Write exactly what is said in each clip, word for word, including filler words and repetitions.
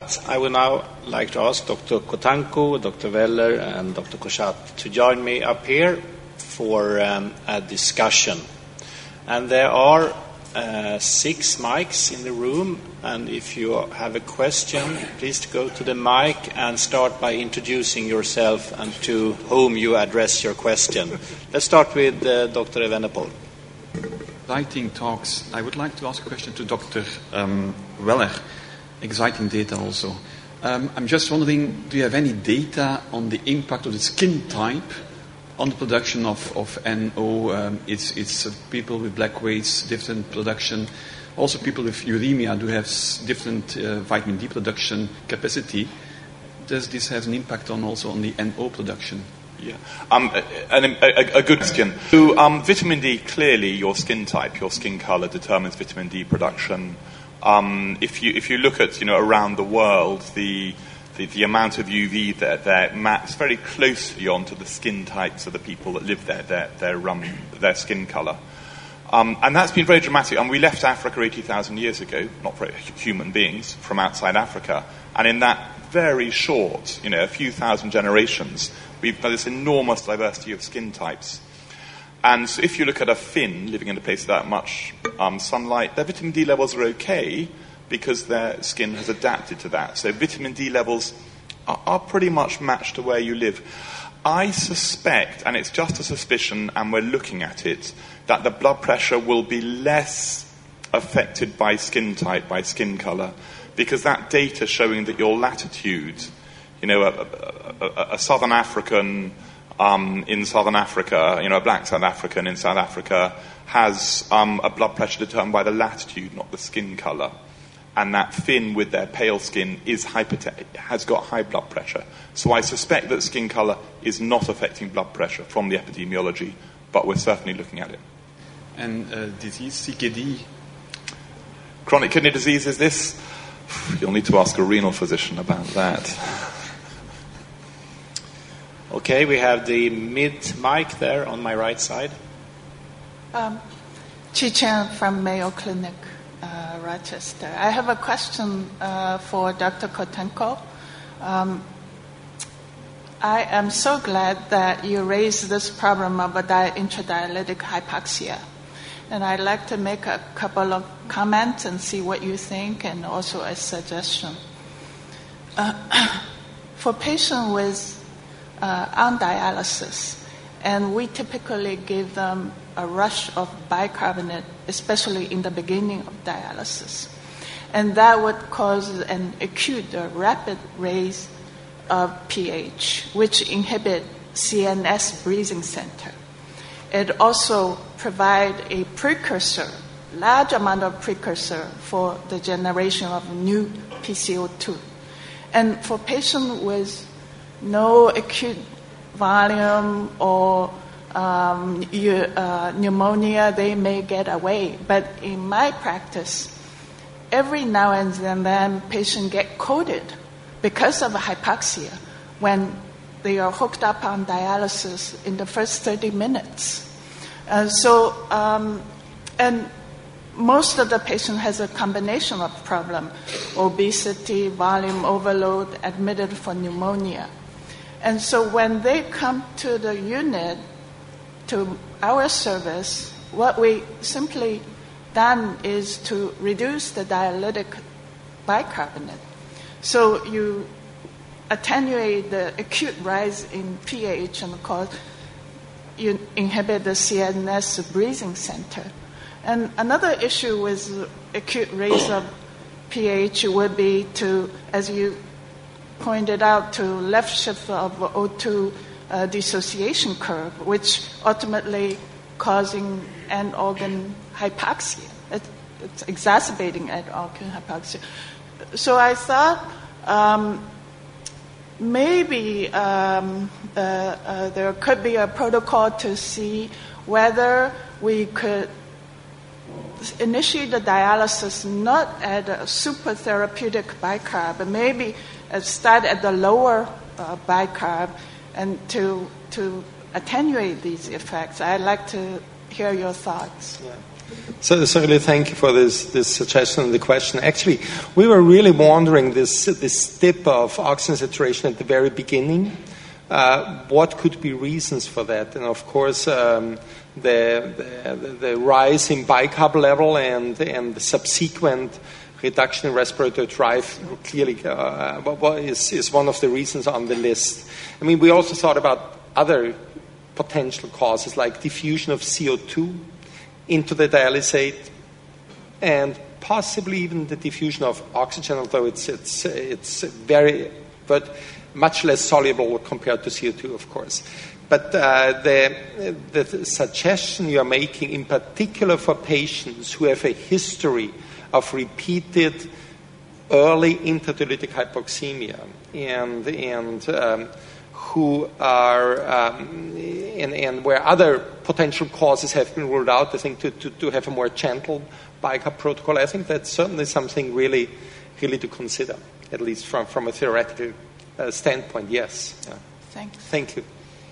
I would now like to ask Doctor Kotanko, Doctor Weller, and Doctor Koshat to join me up here for um, a discussion. And there are uh, six mics in the room, and if you have a question, please go to the mic and start by introducing yourself and to whom you address your question. Let's start with uh, Doctor Evenepoel. Exciting talks. I would like to ask a question to Doctor Um, Weller. Exciting data also. Um, I'm just wondering, do you have any data on the impact of the skin type on the production of, of N O? Um, it's it's uh, people with black weights, different production. Also people with uremia do have s- different uh, vitamin D production capacity. Does this have an impact on also on the N O production? Yeah, um, a, a, a good question. So, um, vitamin D, clearly your skin type, your skin color determines vitamin D production. Um, if you if you look at you know around the world, the the, the amount of U V there there maps very closely onto the skin types of the people that live there, their their um, their skin color, um, and that's been very dramatic. And we left Africa eighty thousand years ago, not for human beings, from outside Africa, and in that very short, you know, a few thousand generations, we've got this enormous diversity of skin types. And so if you look at a Finn living in a place with that much um, sunlight, their vitamin D levels are okay because their skin has adapted to that. So vitamin D levels are, are pretty much matched to where you live. I suspect, and it's just a suspicion, and we're looking at it, that the blood pressure will be less affected by skin type, by skin color, because that data showing that your latitude, you know, a, a, a, a Southern African Um, in Southern Africa, you know, a black South African in South Africa has um, a blood pressure determined by the latitude, not the skin colour. And that Finn with their pale skin is hyperten- has got high blood pressure. So I suspect that skin colour is not affecting blood pressure from the epidemiology, but we're certainly looking at it. And uh, disease, C K D? Chronic kidney disease, is this? You'll need to ask a renal physician about that. Okay, we have the mid mic there on my right side. Um, Chi Chen from Mayo Clinic, uh, Rochester. I have a question uh, for Doctor Kotanko. Um, I am so glad that you raised this problem of a di- intradialytic hypoxia. And I'd like to make a couple of comments and see what you think, and also a suggestion. Uh, for patients with Uh, on dialysis, and we typically give them a rush of bicarbonate, especially in the beginning of dialysis. And that would cause an acute or rapid raise of pH, which inhibit C N S breathing center. It also provide a precursor, large amount of precursor for the generation of new P C O two. And for patients with no acute volume or um, you, uh, pneumonia, they may get away. But in my practice, every now and then patients get coded because of hypoxia when they are hooked up on dialysis in the first thirty minutes. Uh, so, um, and most of the patient has a combination of problem, obesity, volume overload, admitted for pneumonia. And so when they come to the unit, to our service, what we simply done is to reduce the dialytic bicarbonate. So you attenuate the acute rise in pH and cause you inhibit the C N S breathing center. And another issue with acute raise of pH would be to, as you pointed out, to left shift of O two uh, dissociation curve, which ultimately causing end organ hypoxia. It, it's exacerbating end organ hypoxia. So I thought um, maybe um, uh, uh, there could be a protocol to see whether we could initiate the dialysis not at a super therapeutic bicarb, but maybe uh, start at the lower uh, bicarb and to to attenuate these effects. I'd like to hear your thoughts. Yeah. So, so really thank you for this, this suggestion and the question. Actually, we were really wondering this, this dip of oxygen saturation at the very beginning. Uh, what could be reasons for that? And of course, um, the, the, the rise in bicarb level and, and the subsequent reduction in respiratory drive clearly uh, is, is one of the reasons on the list. I mean, we also thought about other potential causes like diffusion of C O two into the dialysate and possibly even the diffusion of oxygen, although it's, it's, it's very, but much less soluble compared to C O two, of course. But uh, the, the suggestion you are making, in particular for patients who have a history of repeated early interdiuretic hypoxemia and, and um, who are, um, and, and where other potential causes have been ruled out, I think to, to, to have a more gentle bicarb protocol, I think that's certainly something really, really to consider, at least from, from a theoretical uh, standpoint, yes. Yeah. Thank you. Thank you.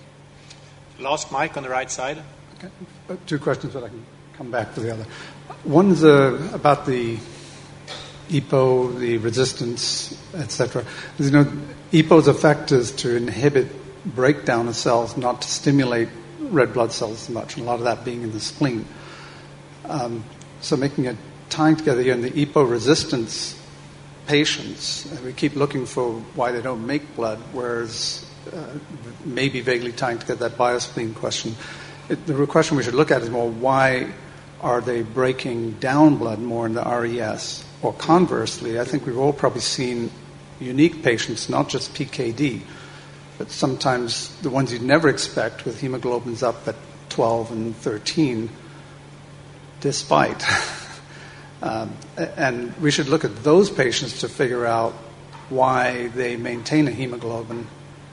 Last mic on the right side. Okay. Two questions, but I can come back to the other. One is uh, about the E P O, the resistance, et cetera. You know, E P O's effect is to inhibit breakdown of cells, not to stimulate red blood cells as much, and a lot of that being in the spleen. Um, so making a tying together here in the E P O resistance patients, we keep looking for why they don't make blood, whereas uh, maybe vaguely tying together that biospleen question. It, the question we should look at is more why are they breaking down blood more in the R E S? Or conversely, I think we've all probably seen unique patients, not just P K D, but sometimes the ones you'd never expect with hemoglobins up at twelve and thirteen, despite. um, and we should look at those patients to figure out why they maintain a hemoglobin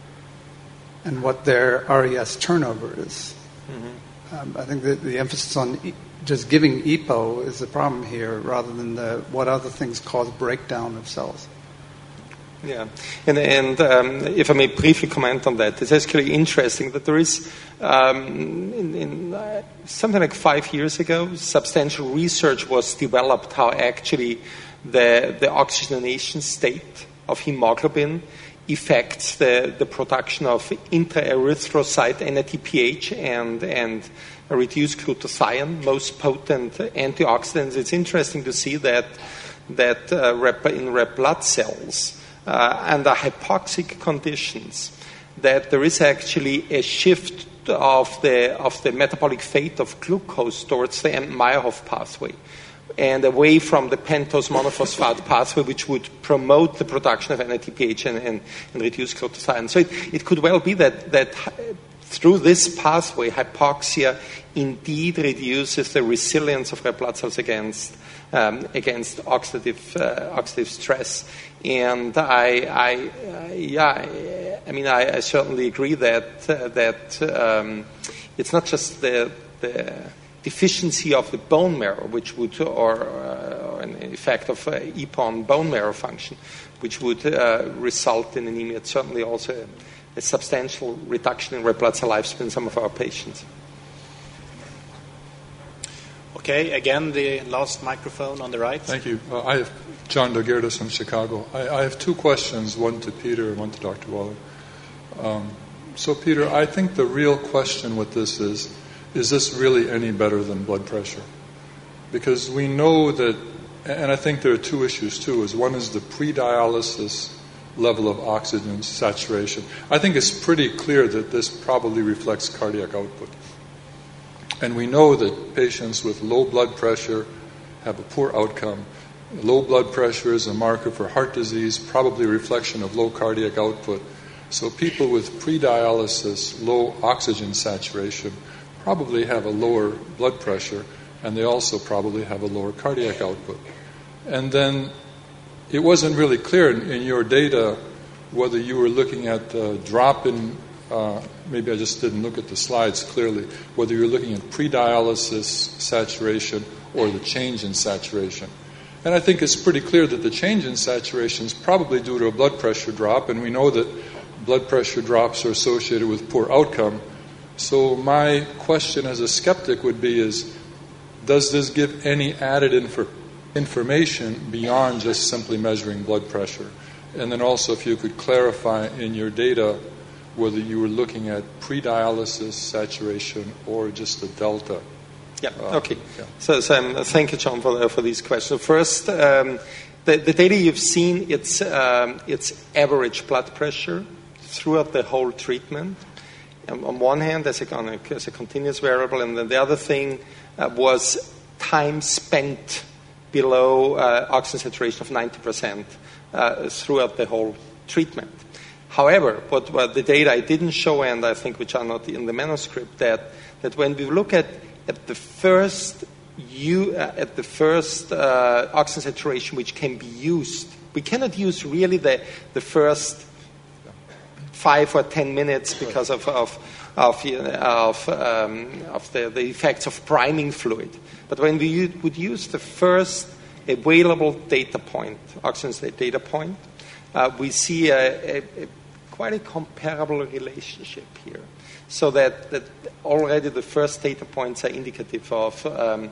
and what their R E S turnover is. Mm-hmm. Um, I think that the emphasis on e- just giving E P O is the problem here, rather than the, what other things cause breakdown of cells. Yeah, and, and um, if I may briefly comment on that, it's actually interesting that there is, um, in, in uh, something like five years ago, substantial research was developed how actually the, the oxygenation state of hemoglobin affects the, the production of intraerythrocyte N A D P H and, and reduced glutathione, most potent antioxidants. It's interesting to see that, that uh, rep, in red blood cells, Uh, under hypoxic conditions, that there is actually a shift of the of the metabolic fate of glucose towards the Emmett-Meyerhof pathway, and away from the pentose monophosphate pathway, which would promote the production of N A D P H and, and, and reduce glutathione. So it, it could well be that that through this pathway, hypoxia indeed reduces the resilience of red blood cells against um, against oxidative uh, oxidative stress. And I, I uh, yeah, I mean, I, I certainly agree that uh, that um, it's not just the the deficiency of the bone marrow, which would, or, uh, or an effect of uh, E P O on bone marrow function, which would uh, result in anemia. It's certainly also a, a substantial reduction in red blood cell lifespan in some of our patients. Okay, again, the last microphone on the right. Thank you. Uh, I have John Dogertis from Chicago. I, I have two questions, one to Peter and one to Doctor Weller. Um, so, Peter, I think the real question with this is, is this really any better than blood pressure? Because we know that, and I think there are two issues too, is one is the pre-dialysis level of oxygen saturation. I think it's pretty clear that this probably reflects cardiac output. And we know that patients with low blood pressure have a poor outcome. Low blood pressure is a marker for heart disease, probably a reflection of low cardiac output. So people with pre-dialysis, low oxygen saturation, probably have a lower blood pressure, and they also probably have a lower cardiac output. And then it wasn't really clear in, in your data whether you were looking at the drop in Uh, maybe I just didn't look at the slides clearly, whether you're looking at pre-dialysis saturation or the change in saturation. And I think it's pretty clear that the change in saturation is probably due to a blood pressure drop, and we know that blood pressure drops are associated with poor outcome. So my question as a skeptic would be is, does this give any added infor- information beyond just simply measuring blood pressure? And then also if you could clarify in your data whether you were looking at pre-dialysis saturation or just the delta. Yeah, uh, okay. Yeah. So, so um, thank you, John, for, for these questions. First, um, the, the data you've seen, it's, um, it's average blood pressure throughout the whole treatment. Um, on one hand, as a, on a, as a continuous variable, and then the other thing uh, was time spent below uh, oxygen saturation of ninety percent uh, throughout the whole treatment. However, what, what the data I didn't show, and I think which are not in the manuscript, that, that when we look at, at the first u, uh, at the first uh, oxygen saturation which can be used, we cannot use really the, the first five or ten minutes because of of of, of, um, of the, the effects of priming fluid. But when we u- would use the first available data point, oxygen data point, uh, we see a, a, a quite a comparable relationship here. So that, that already the first data points are indicative of um,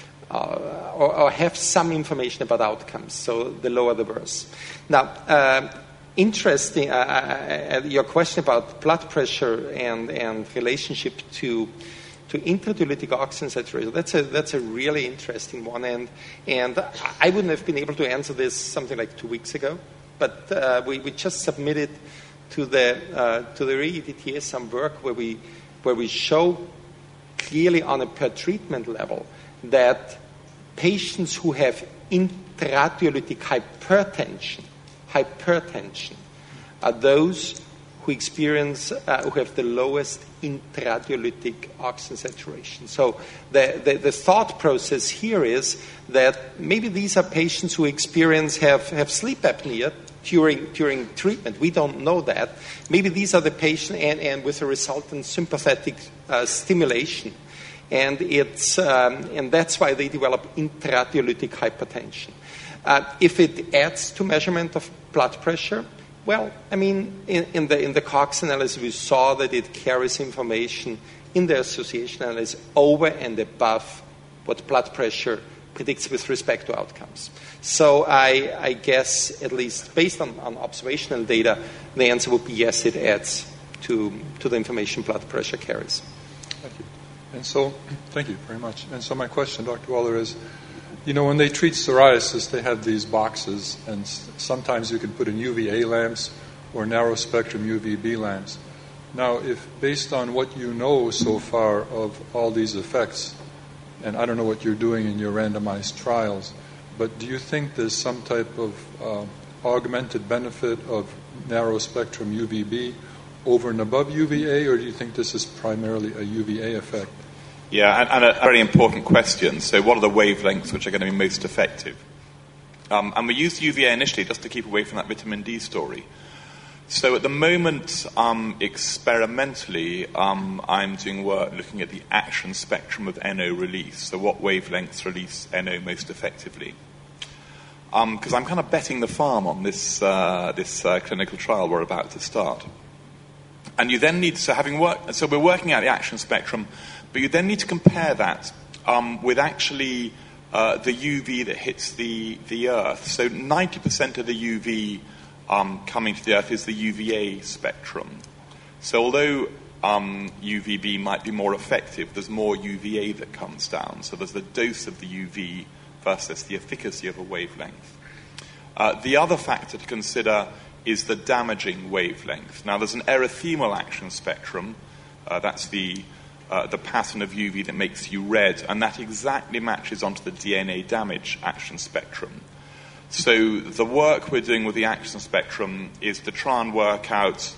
uh, or, or have some information about outcomes. So the lower the worse. Now, uh, interesting, uh, uh, your question about blood pressure and, and relationship to to intradiulytic oxygen saturation, that's a, that's a really interesting one. And, and I wouldn't have been able to answer this something like two weeks ago, but uh, we, we just submitted to the, uh, to the R E E D T A some work where we, where we show clearly on a per treatment level that patients who have intradiulytic hypertension hypertension are those who experience, uh, who have the lowest intradiulytic oxygen saturation. So the, the, the thought process here is that maybe these are patients who experience, have, have sleep apnea during, during treatment. We don't know that. Maybe these are the patients and, and with a resultant sympathetic uh, stimulation. And, it's, um, and that's why they develop intradiulytic hypertension. Uh, if it adds to measurement of blood pressure, well, I mean, in, in the in the Cox analysis, we saw that it carries information in the association analysis over and above what blood pressure predicts with respect to outcomes. So I, I guess, at least based on, on observational data, the answer would be yes, it adds to, to the information blood pressure carries. Thank you. And so, thank you very much. And so my question, Doctor Weller, is, you know, when they treat psoriasis, they have these boxes, and sometimes you can put in U V A lamps or narrow-spectrum U V B lamps. Now, if based on what you know so far of all these effects, and I don't know what you're doing in your randomized trials, but do you think there's some type of uh, augmented benefit of narrow-spectrum U V B over and above U V A, or do you think this is primarily a U V A effect? Yeah, and, and a very important question. So what are the wavelengths which are going to be most effective? Um, and we used U V A initially just to keep away from that vitamin D story. So at the moment, um, experimentally, um, I'm doing work looking at the action spectrum of N O release. So what wavelengths release N O most effectively? Because um, I'm kind of betting the farm on this, uh, this uh, clinical trial we're about to start. And you then need, so having worked, so we're working out the action spectrum, but you then need to compare that um, with actually uh, the U V that hits the, the Earth. So ninety percent of the U V um, coming to the Earth is the U V A spectrum. So although um, U V B might be more effective, there's more U V A that comes down. So there's the dose of the U V versus the efficacy of a wavelength. Uh, the other factor to consider is the damaging wavelength. Now there's an erythemal action spectrum. Uh, that's the Uh, the pattern of U V that makes you red, and that exactly matches onto the D N A damage action spectrum. So the work we're doing with the action spectrum is to try and work out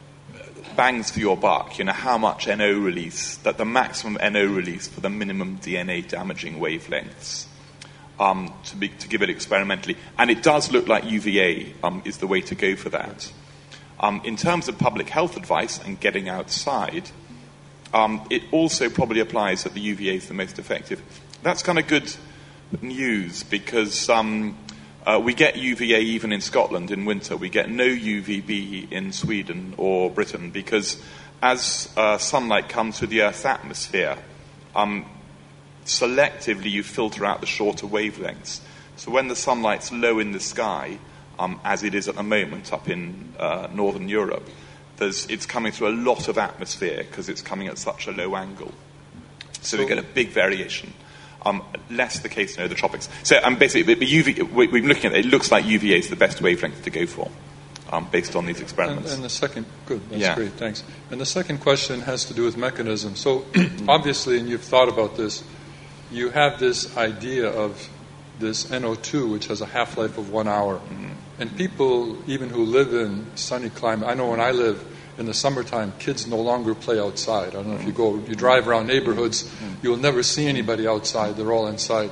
bangs for your buck, you know, how much N O release, that the maximum N O release for the minimum D N A damaging wavelengths, um, to, be, to give it experimentally. And it does look like U V A um, is the way to go for that. Um, in terms of public health advice and getting outside, Um, it also probably applies that the U V A is the most effective. That's kind of good news because um, uh, we get U V A even in Scotland in winter. We get no U V B in Sweden or Britain because as uh, sunlight comes through the Earth's atmosphere, um, selectively you filter out the shorter wavelengths. So when the sunlight's low in the sky, um, as it is at the moment up in uh, northern Europe, there's, it's coming through a lot of atmosphere because it's coming at such a low angle. So, so we get a big variation. Um, less the case in the tropics. So um, basically, the U V, we've been looking at it, it looks like U V A is the best wavelength to go for, um, based on these experiments. And, and the second, good, that's yeah. great, thanks. And the second question has to do with mechanism. So obviously, and you've thought about this, you have this idea of this N O two, which has a half-life of one hour. Mm-hmm. And people, even who live in sunny climate, I know when I live in the summertime, kids no longer play outside. I don't know if you go, you drive around neighborhoods, you'll never see anybody outside. They're all inside.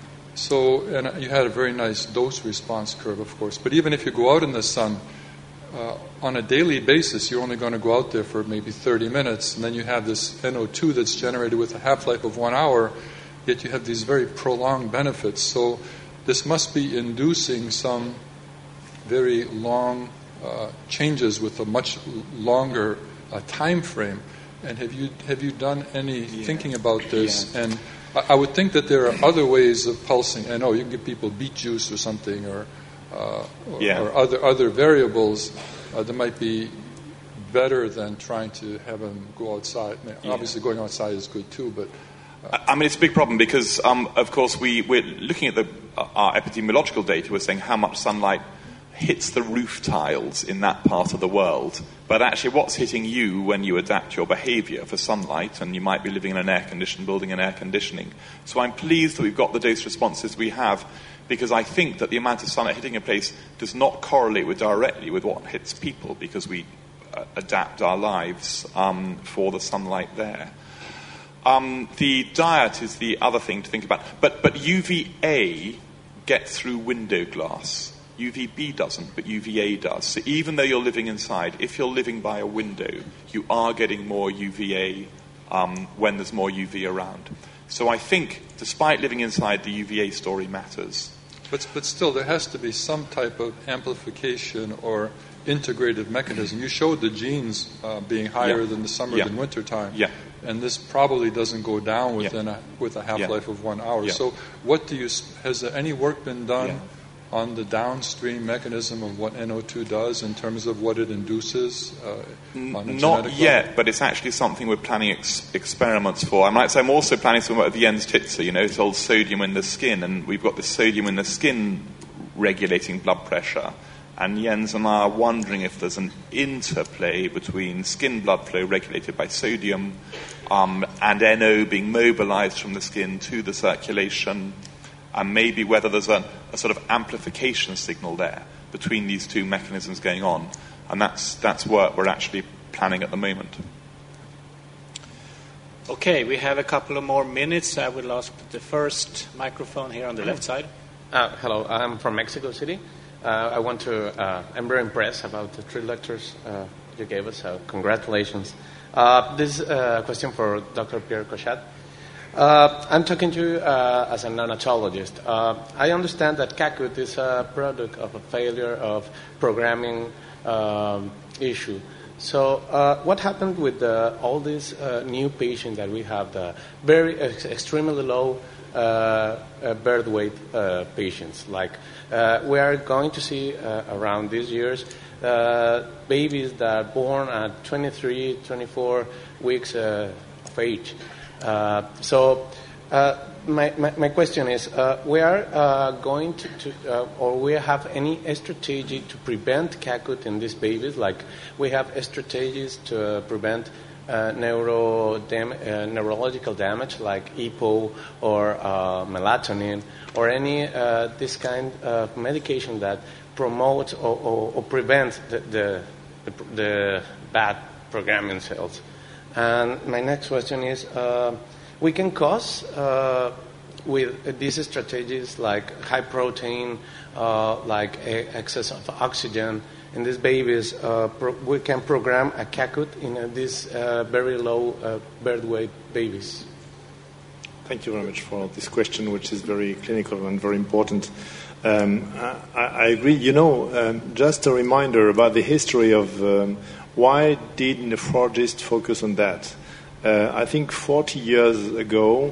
So, and you had a very nice dose response curve, of course. But even if you go out in the sun, uh, on a daily basis, you're only going to go out there for maybe thirty minutes, and then you have this N O two that's generated with a half-life of one hour, yet you have these very prolonged benefits. So this must be inducing some very long uh, changes with a much longer uh, time frame. And have you have you done any yeah. thinking about this? Yeah. And I, I would think that there are other ways of pulsing. I know you can give people beet juice or something, or uh, or, yeah. or other other variables uh, that might be better than trying to have them go outside. I mean, yeah. Obviously, going outside is good too, but. I mean, it's a big problem because, um, of course, we, we're looking at the, uh, our epidemiological data. We're saying how much sunlight hits the roof tiles in that part of the world. But actually, what's hitting you when you adapt your behavior for sunlight, and you might be living in an air-conditioned building and air conditioning. So I'm pleased that we've got the dose responses we have, because I think that the amount of sunlight hitting a place does not correlate with directly with what hits people, because we uh, adapt our lives um, for the sunlight there. Um, the diet is the other thing to think about. But, but U V A gets through window glass. U V B doesn't, but U V A does. So even though you're living inside, if you're living by a window, you are getting more U V A um, when there's more U V around. So I think, despite living inside, the U V A story matters. But, but still, there has to be some type of amplification or integrated mechanism. You showed the genes uh, being higher yeah. than the summer yeah. than winter time. Yeah. And this probably doesn't go down within yeah. a, with a half-life yeah. of one hour. Yeah. So what do you, has there any work been done yeah. on the downstream mechanism of what N O two does in terms of what it induces uh, on a Not yet, level? but it's actually something we're planning ex- experiments for. I might say I'm also planning some work with Jens Titzer, you know, it's old sodium in the skin, and we've got this sodium in the skin regulating blood pressure. And Jens and I are wondering if there's an interplay between skin blood flow regulated by sodium um, and N O being mobilized from the skin to the circulation, and maybe whether there's a, a sort of amplification signal there between these two mechanisms going on. And that's, that's work we're actually planning at the moment. Okay, we have a couple of more minutes. I will ask the first microphone here on the left side. Uh, hello, I'm from Mexico City. Uh, I want to, uh, I'm very impressed about the three lectures uh, you gave us, so congratulations. Uh, this is a question for Doctor Pierre Cochat. Uh, I'm talking to you uh, as an neonatologist. Uh, I understand that C A C U T is a product of a failure of programming um, issue. So uh, what happened with the, all these uh, new patients that we have, the very ex- extremely low uh, uh, birth weight uh, patients, like Uh, we are going to see uh, around these years uh, babies that are born at twenty-three, twenty-four weeks uh, of age. Uh, so uh, my, my, my question is, uh, we are uh, going to, to uh, or we have any strategy to prevent C A C U T in these babies? Like we have strategies to uh, prevent Uh, neuro dam- uh, neurological damage like E P O or uh, melatonin or any uh, this kind of medication that promotes or, or, or prevents the, the, the, the bad programming cells. And my next question is, uh, we can cause uh, with these strategies like high protein, uh, like a- excess of oxygen, in these babies, uh, pro- we can program a C A C U T in uh, these uh, very low uh, birth weight babies. Thank you very much for this question, which is very clinical and very important. Um, I, I agree. You know, um, just a reminder about the history of um, why did nephrologists focus on that? Uh, I think forty years ago,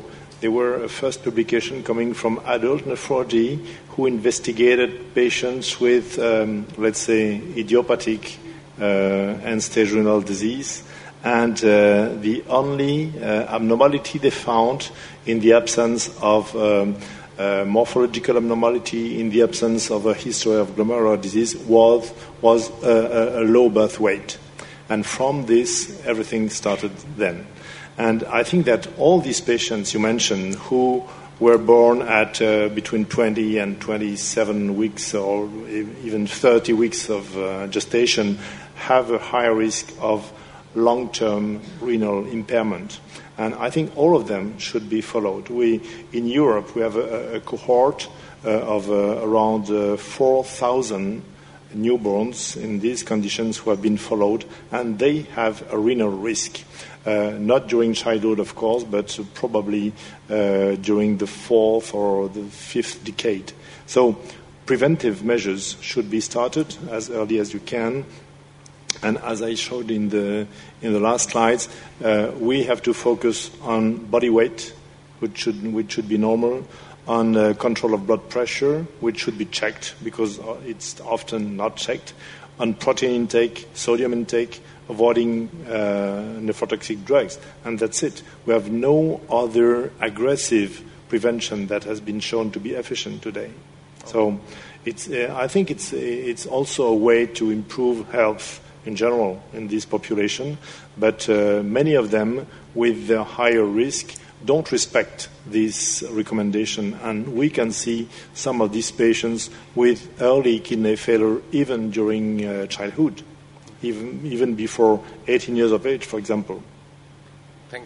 There were a first publication coming from adult nephrology who investigated patients with, um, let's say, idiopathic uh, end-stage renal disease. And uh, the only uh, abnormality they found in the absence of um, uh, morphological abnormality, in the absence of a history of glomerular disease, was, was a, a low birth weight. And from this, everything started then. And I think that all these patients you mentioned who were born at uh, between twenty and twenty-seven weeks or even thirty weeks of uh, gestation have a higher risk of long-term renal impairment. And I think all of them should be followed. We, in Europe, we have a, a cohort uh, of uh, around uh, four thousand newborns in these conditions who have been followed, and they have a renal risk. Uh, not during childhood, of course, but probably uh, during the fourth or the fifth decade. So preventive measures should be started as early as you can. And as I showed in the in the last slides, uh, we have to focus on body weight, which should which should be normal, on uh, control of blood pressure, which should be checked because it's often not checked, on protein intake, sodium intake, avoiding uh, nephrotoxic drugs, and that's it. We have no other aggressive prevention that has been shown to be efficient today. So it's, uh, I think it's, it's also a way to improve health in general in this population, but uh, many of them with the higher risk don't respect this recommendation, and we can see some of these patients with early kidney failure even during uh, childhood, even, even before eighteen years of age, for example. Thank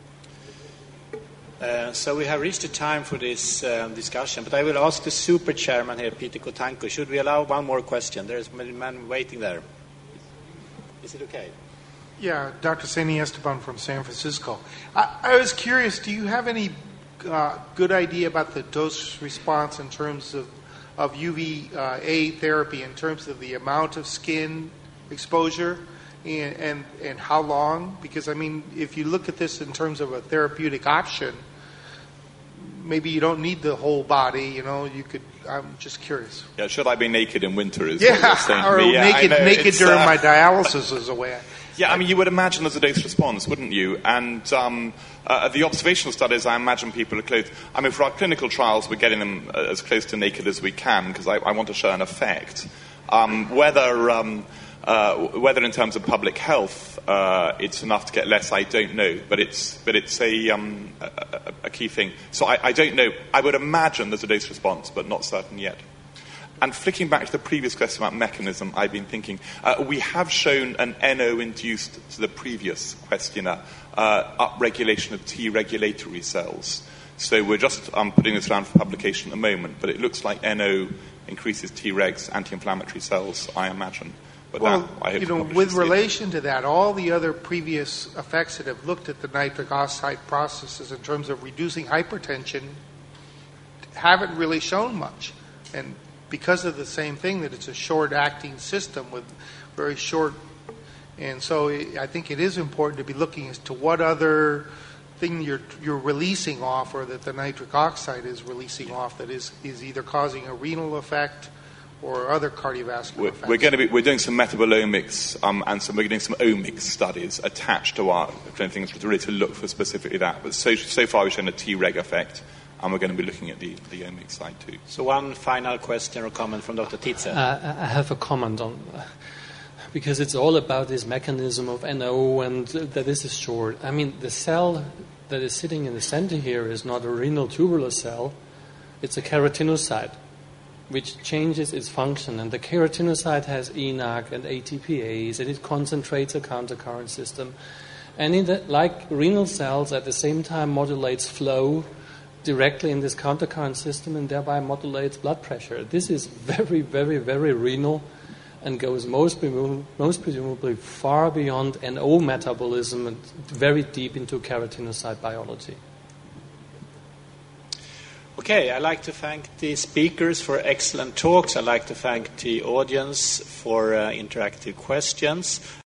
you. Uh, so we have reached the time for this uh, discussion, but I will ask the super chairman here, Peter Kotanko, should we allow one more question? There is a man waiting there. Is it okay? Yeah, Doctor Sandy Esteban from San Francisco. I, I was curious, do you have any uh, good idea about the dose response in terms of, of U V A therapy, in terms of the amount of skin exposure and, and, and how long? Because, I mean, if you look at this in terms of a therapeutic option, maybe you don't need the whole body, you know, you could, I'm just curious. Yeah, should I be naked in winter is yeah, what you're saying or to me. Yeah, naked, naked during uh, my dialysis is a way. Yeah, I mean, you would imagine there's a dose response, wouldn't you? And um, uh, the observational studies, I imagine people are close. I mean, for our clinical trials, we're getting them as close to naked as we can because I, I want to show an effect. Um, whether, um, uh, whether in terms of public health uh, it's enough to get less, I don't know. But it's, but it's a, um, a, a key thing. So I, I don't know. I would imagine there's a dose response, but not certain yet. And flicking back to the previous question about mechanism, I've been thinking, uh, we have shown an N O-induced, to the previous questioner, uh, upregulation of T regulatory cells. So we're just um, putting this around for publication at the moment, but it looks like N O increases T-regs, anti-inflammatory cells, I imagine. But well, that, I hope you know, with relation it. to that, all the other previous effects that have looked at the nitric oxide processes in terms of reducing hypertension haven't really shown much. And because of the same thing, that it's a short-acting system with very short, and so I think it is important to be looking as to what other thing you're you're releasing off, or that the nitric oxide is releasing off, that is is either causing a renal effect or other cardiovascular we're, effects. We're going to be we're doing some metabolomics um, and some we're doing some omics studies attached to our things to really to look for specifically that. But so so far we've shown a T-reg effect. And we're going to be looking at the, the omics side too. So one final question or comment from Doctor Tietze. Uh, I have a comment on, uh, because it's all about this mechanism of N O and that this is short. I mean, the cell that is sitting in the center here is not a renal tubular cell. It's a keratinocyte, which changes its function. And the keratinocyte has E N A C and A T P Ase, and it concentrates a countercurrent system. And in the, like renal cells, at the same time modulates flow directly in this countercurrent system and thereby modulates blood pressure. This is very, very, very renal and goes most, presum- most presumably far beyond N O metabolism and very deep into keratinocyte biology. Okay, I'd like to thank the speakers for excellent talks. I'd like to thank the audience for uh, interactive questions.